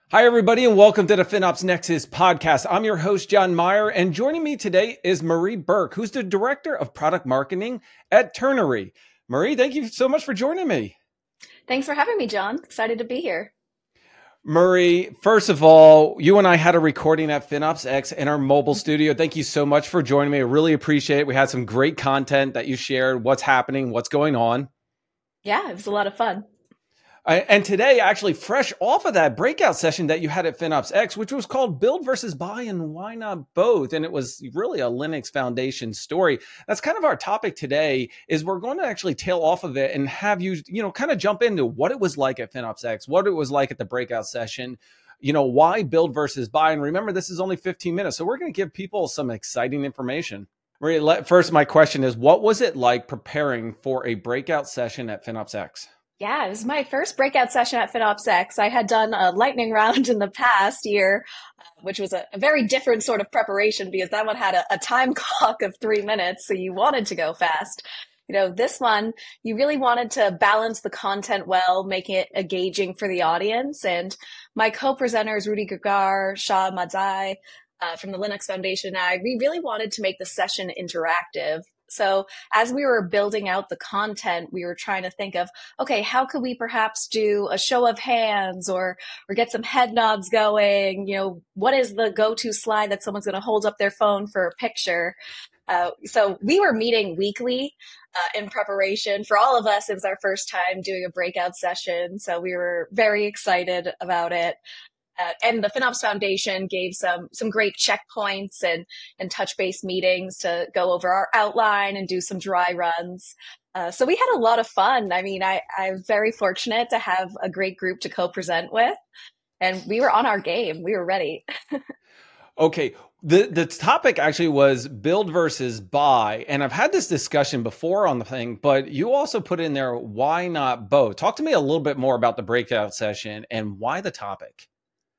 Hi, everybody, and welcome to the FinOps Nexus podcast. I'm your host, John Meyer, and joining me today is Marie Burke, who's the Director of Product Marketing at Turnery. Marie, thank you so much for joining me. Thanks for having me, John. Excited to be here. Marie, first of all, you and I had a recording at FinOps X in our mobile studio. Thank you so much for joining me. I really appreciate it. We had some great content that you shared, what's happening, what's going on. Yeah, it was a lot of fun. And today, actually, fresh off of that breakout session that you had at FinOps X, which was called Build versus Buy and Why Not Both? And it was really a Linux Foundation story. That's kind of our topic today is we're going to actually tail off of it and have you, kind of jump into what it was like at FinOps X, what it was like at the breakout session, why build versus buy. And remember, this is only 15 minutes. So we're going to give people some exciting information. Marie, first, my question is, what was it like preparing for a breakout session at FinOps X? Yeah, it was my first breakout session at FinOps X. I had done a lightning round in the past year, which was a very different sort of preparation because that one had a time clock of 3 minutes, so you wanted to go fast. This one, you really wanted to balance the content well, make it engaging for the audience. And my co-presenters, Rudy Gagar, Shah Madzai, from the Linux Foundation, we really wanted to make the session interactive. So as we were building out the content, we were trying to think of, okay, how could we perhaps do a show of hands or get some head nods going? What is the go-to slide that someone's going to hold up their phone for a picture? So we were meeting weekly in preparation. For all of us, it was our first time doing a breakout session. So we were very excited about it. And the FinOps Foundation gave some great checkpoints and touch base meetings to go over our outline and do some dry runs. So we had a lot of fun. I mean, I'm very fortunate to have a great group to co-present with, and we were on our game. We were ready. Okay. The topic actually was build versus buy. And I've had this discussion before on the thing, but you also put in there, why not both? Talk to me a little bit more about the breakout session and why the topic.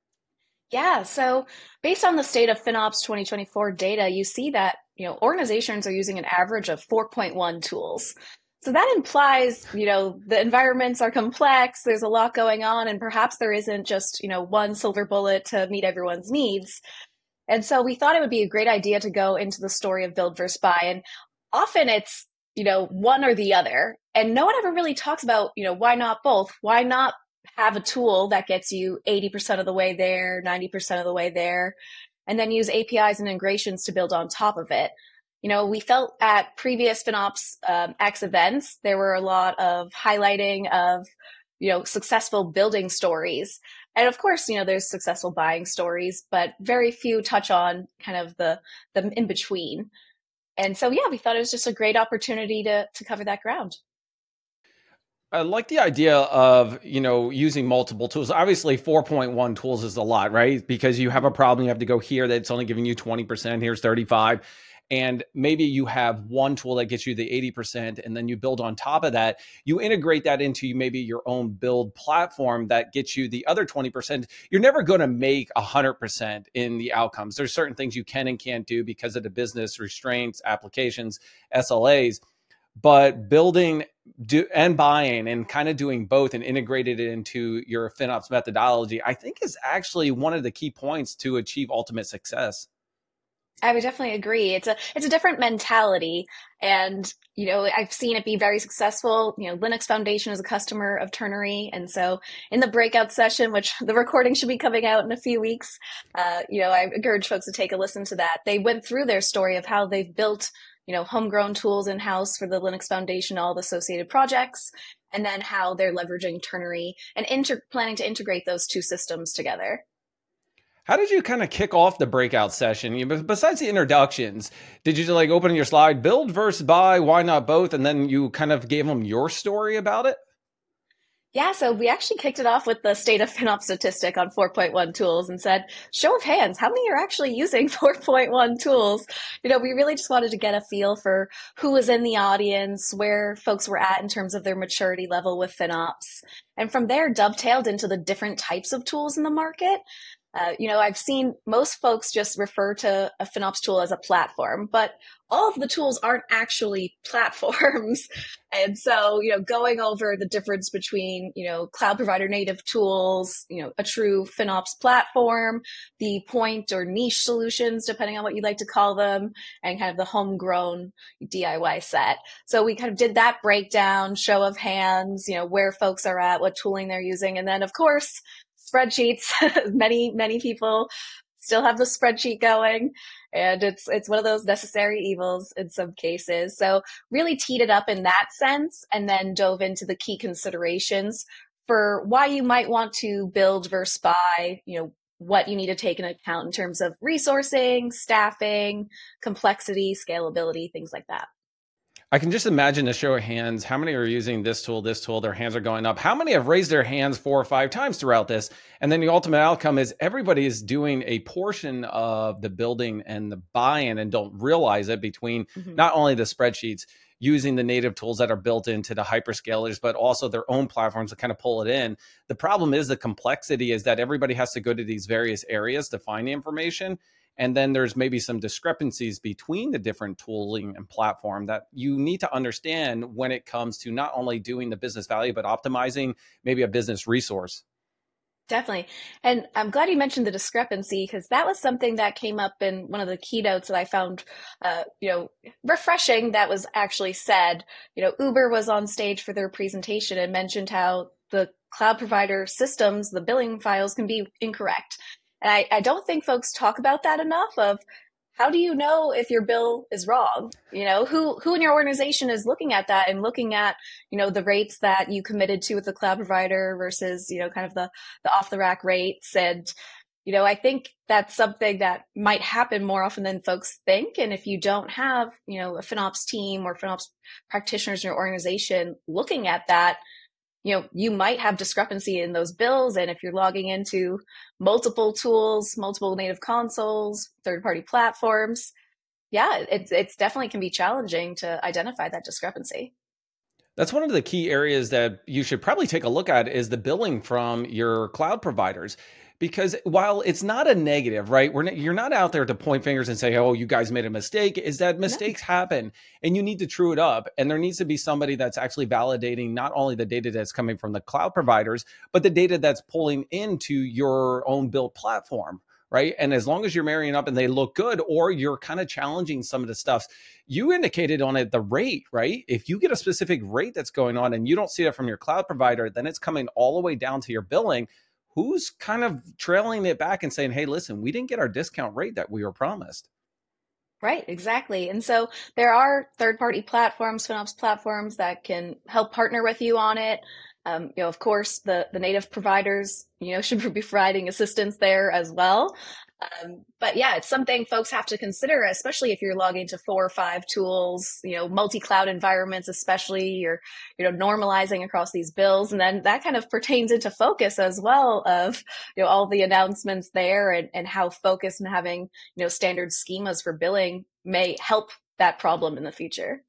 Yeah, so based on the state of FinOps 2024 data, you see that, organizations are using an average of 4.1 tools. So that implies, the environments are complex, there's a lot going on, and perhaps there isn't just, one silver bullet to meet everyone's needs. And so we thought it would be a great idea to go into the story of build versus buy. And often it's, one or the other. And no one ever really talks about, why not both? Why not have a tool that gets you 80% of the way there, 90% of the way there, and then use APIs and integrations to build on top of it? We felt at previous FinOps X events, there were a lot of highlighting of, successful building stories. And of course, there's successful buying stories, but very few touch on kind of the in between. And so, yeah, we thought it was just a great opportunity to cover that ground. I like the idea of, using multiple tools. Obviously, 4.1 tools is a lot, right? Because you have a problem, you have to go here that's only giving you 20%, here's 35. And maybe you have one tool that gets you the 80%, and then you build on top of that. You integrate that into maybe your own build platform that gets you the other 20%. You're never going to make 100% in the outcomes. There's certain things you can and can't do because of the business restraints, applications, SLAs. But building and buying and kind of doing both and integrated it into your FinOps methodology, I think is actually one of the key points to achieve ultimate success. I would definitely agree. It's a different mentality, and I've seen it be very successful. Linux Foundation is a customer of Turnery, and so in the breakout session, which the recording should be coming out in a few weeks, I encourage folks to take a listen to that. They went through their story of how they've built homegrown tools in house for the Linux Foundation, all the associated projects, and then how they're leveraging Turnery and planning to integrate those two systems together. How did you kind of kick off the breakout session? Besides the introductions, did you like open your slide, build versus buy, why not both? And then you kind of gave them your story about it? Yeah, so we actually kicked it off with the state of FinOps statistic on 4.1 tools and said, show of hands, how many are actually using 4.1 tools? We really just wanted to get a feel for who was in the audience, where folks were at in terms of their maturity level with FinOps. And from there, dovetailed into the different types of tools in the market. I've seen most folks just refer to a FinOps tool as a platform, but all of the tools aren't actually platforms. And so, going over the difference between, cloud provider native tools, a true FinOps platform, the point or niche solutions, depending on what you like to call them, and kind of the homegrown DIY set. So we kind of did that breakdown, show of hands, where folks are at, what tooling they're using. And then, of course, spreadsheets. Many people still have the spreadsheet going, and it's one of those necessary evils in some cases. So really teed it up in that sense, and then dove into the key considerations for why you might want to build versus buy, what you need to take into account in terms of resourcing, staffing, complexity, scalability, things like that. I can just imagine a show of hands. How many are using this tool, their hands are going up? How many have raised their hands 4 or 5 times throughout this? And then the ultimate outcome is everybody is doing a portion of the building and the buy-in and don't realize it between not only the spreadsheets, using the native tools that are built into the hyperscalers, but also their own platforms to kind of pull it in. The problem is the complexity is that everybody has to go to these various areas to find the information. And then there's maybe some discrepancies between the different tooling and platform that you need to understand when it comes to not only doing the business value, but optimizing maybe a business resource. Definitely. And I'm glad you mentioned the discrepancy because that was something that came up in one of the keynotes that I found, refreshing that was actually said. Uber was on stage for their presentation and mentioned how the cloud provider systems, the billing files can be incorrect. And I don't think folks talk about that enough of how do you know if your bill is wrong? Who in your organization is looking at that and looking at, the rates that you committed to with the cloud provider versus, kind of the off the rack rates. And, I think that's something that might happen more often than folks think. And if you don't have, a FinOps team or FinOps practitioners in your organization looking at that, you might have discrepancy in those bills. And if you're logging into multiple tools, multiple native consoles, third-party platforms, yeah, it's definitely can be challenging to identify that discrepancy. That's one of the key areas that you should probably take a look at is the billing from your cloud providers. Because while it's not a negative, right? You're not out there to point fingers and say, oh, you guys made a mistake. Is that mistakes happen and you need to true it up. And there needs to be somebody that's actually validating not only the data that's coming from the cloud providers, but the data that's pulling into your own built platform. Right. And as long as you're marrying up and they look good, or you're kind of challenging some of the stuff you indicated on it, the rate, right? If you get a specific rate that's going on and you don't see that from your cloud provider, then it's coming all the way down to your billing. Who's kind of trailing it back and saying, hey, listen, we didn't get our discount rate that we were promised. Right, exactly. And so there are third-party platforms, FinOps platforms that can help partner with you on it. Of course, the native providers, should be providing assistance there as well. But yeah, it's something folks have to consider, especially if you're logging to 4 or 5 tools, multi-cloud environments, especially you're, normalizing across these bills. And then that kind of pertains into focus as well of, all the announcements there and how focus and having, standard schemas for billing may help that problem in the future.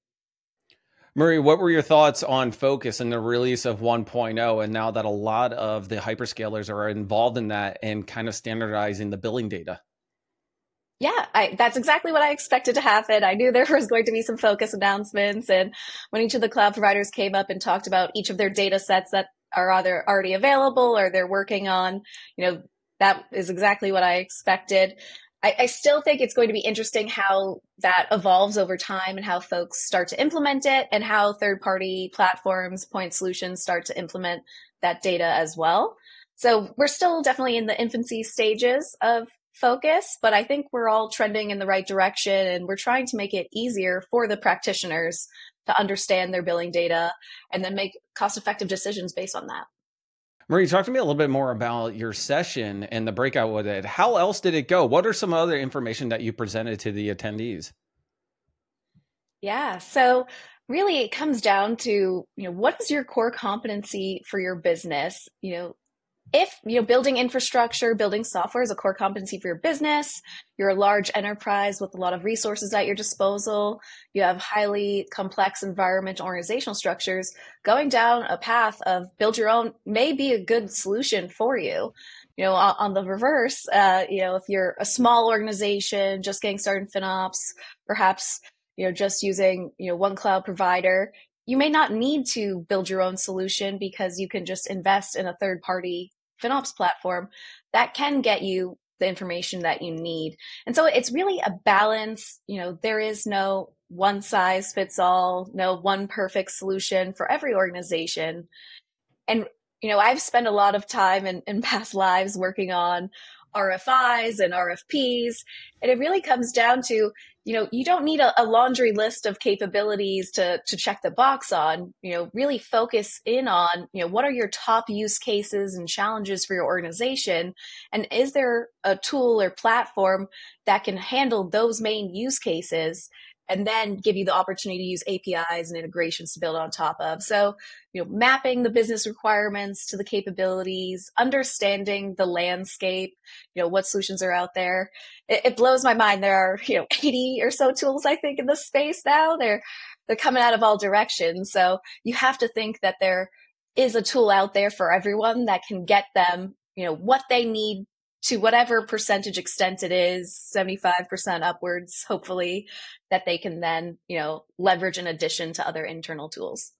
Marie, what were your thoughts on Focus and the release of 1.0? And now that a lot of the hyperscalers are involved in that and kind of standardizing the billing data? Yeah, that's exactly what I expected to happen. I knew there was going to be some focus announcements. And when each of the cloud providers came up and talked about each of their data sets that are either already available or they're working on, that is exactly what I expected. I still think it's going to be interesting how that evolves over time and how folks start to implement it and how third-party platforms, point solutions start to implement that data as well. So we're still definitely in the infancy stages of Focus, but I think we're all trending in the right direction and we're trying to make it easier for the practitioners to understand their billing data and then make cost-effective decisions based on that. Marie, talk to me a little bit more about your session and the breakout with it. How else did it go? What are some other information that you presented to the attendees? Yeah, so really it comes down to, what is your core competency for your business? If building infrastructure, building software is a core competency for your business, you're a large enterprise with a lot of resources at your disposal, you have highly complex environmental organizational structures, going down a path of build your own may be a good solution for you. On the reverse, if you're a small organization just getting started in FinOps, perhaps, just using, one cloud provider, you may not need to build your own solution because you can just invest in a third party FinOps platform that can get you the information that you need. And so it's really a balance. There is no one size fits all, no one perfect solution for every organization. And, I've spent a lot of time in past lives working on RFIs and RFPs. And it really comes down to, you don't need a laundry list of capabilities to check the box on. Really focus in on, what are your top use cases and challenges for your organization? And is there a tool or platform that can handle those main use cases and then give you the opportunity to use APIs and integrations to build on top of? So, mapping the business requirements to the capabilities, understanding the landscape, what solutions are out there. It blows my mind. There are, 80 or so tools, I think, in this space now. They're coming out of all directions. So you have to think that there is a tool out there for everyone that can get them, what they need to whatever percentage extent it is, 75% upwards, hopefully, that they can then, leverage in addition to other internal tools.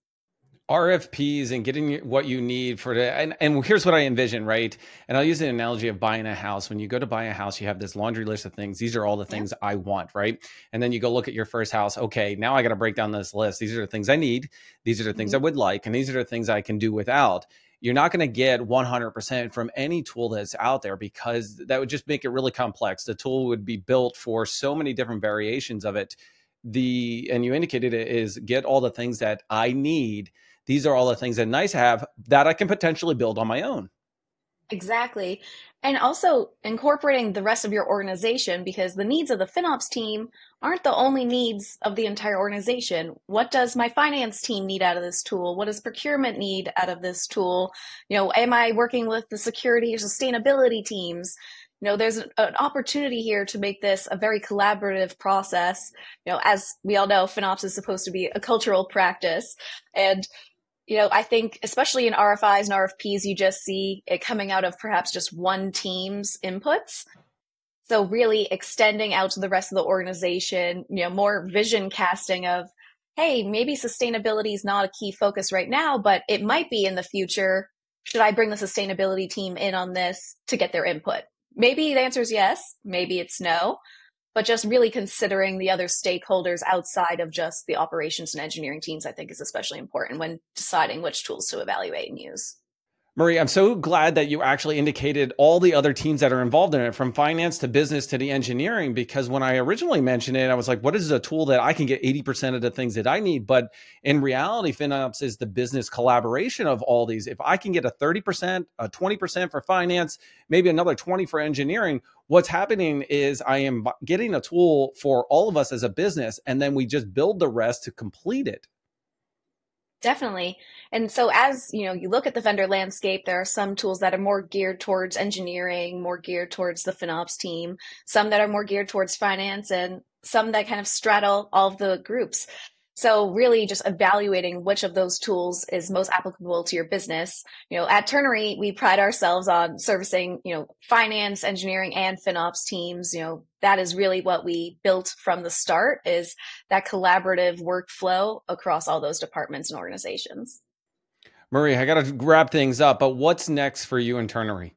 RFPs and getting what you need for the, and here's what I envision, right? And I'll use the analogy of buying a house. When you go to buy a house, you have this laundry list of things. These are all the things I want, right? And then you go look at your first house. Okay, now I got to break down this list. These are the things I need. These are the things I would like. And these are the things I can do without. You're not going to get 100% from any tool that's out there because that would just make it really complex. The tool would be built for so many different variations of it. And you indicated it is get all the things that I need. These are all the things that nice have that I can potentially build on my own. Exactly. And also incorporating the rest of your organization because the needs of the FinOps team aren't the only needs of the entire organization. What does my finance team need out of this tool? What does procurement need out of this tool? Am I working with the security or sustainability teams? There's an opportunity here to make this a very collaborative process. As we all know, FinOps is supposed to be a cultural practice. And I think especially in RFIs and RFPs, you just see it coming out of perhaps just one team's inputs. So really extending out to the rest of the organization, more vision casting of, hey, maybe sustainability is not a key focus right now, but it might be in the future. Should I bring the sustainability team in on this to get their input? Maybe the answer is yes, maybe it's no. But just really considering the other stakeholders outside of just the operations and engineering teams, I think is especially important when deciding which tools to evaluate and use. Marie, I'm so glad that you actually indicated all the other teams that are involved in it, from finance to business to the engineering, because when I originally mentioned it, I was like, what is a tool that I can get 80% of the things that I need? But in reality, FinOps is the business collaboration of all these. If I can get a 30%, a 20% for finance, maybe another 20 for engineering, what's happening is I am getting a tool for all of us as a business, and then we just build the rest to complete it. Definitely. And so as you look at the vendor landscape, there are some tools that are more geared towards engineering, more geared towards the FinOps team, some that are more geared towards finance, and some that kind of straddle all of the groups. So really just evaluating which of those tools is most applicable to your business. At Turnery, we pride ourselves on servicing, finance, engineering, and FinOps teams. That is really what we built from the start, is that collaborative workflow across all those departments and organizations. Marie, I got to wrap things up, but what's next for you and Turnery?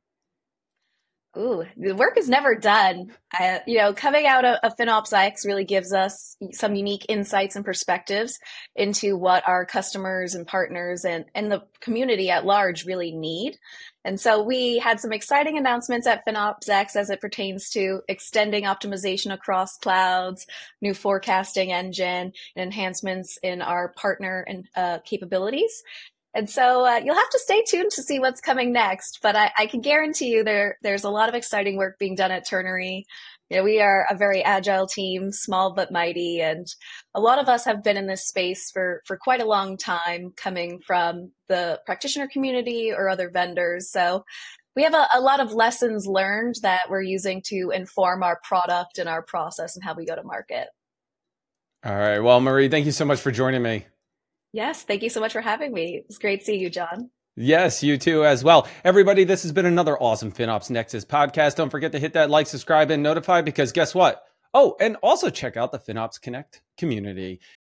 Ooh, the work is never done. Coming out of FinOps X really gives us some unique insights and perspectives into what our customers and partners and the community at large really need. And so we had some exciting announcements at FinOps X as it pertains to extending optimization across clouds, new forecasting engine, and enhancements in our partner and capabilities. And so you'll have to stay tuned to see what's coming next. But I can guarantee you there's a lot of exciting work being done at Turnery. We are a very agile team, small but mighty. And a lot of us have been in this space for quite a long time, coming from the practitioner community or other vendors. So we have a lot of lessons learned that we're using to inform our product and our process and how we go to market. All right. Well, Marie, thank you so much for joining me. Yes, thank you so much for having me. It's great seeing you, John. Yes, you too as well. Everybody, this has been another awesome FinOps Nexus podcast. Don't forget to hit that like, subscribe, and notify, because guess what? Oh, and also check out the FinOps Connect community.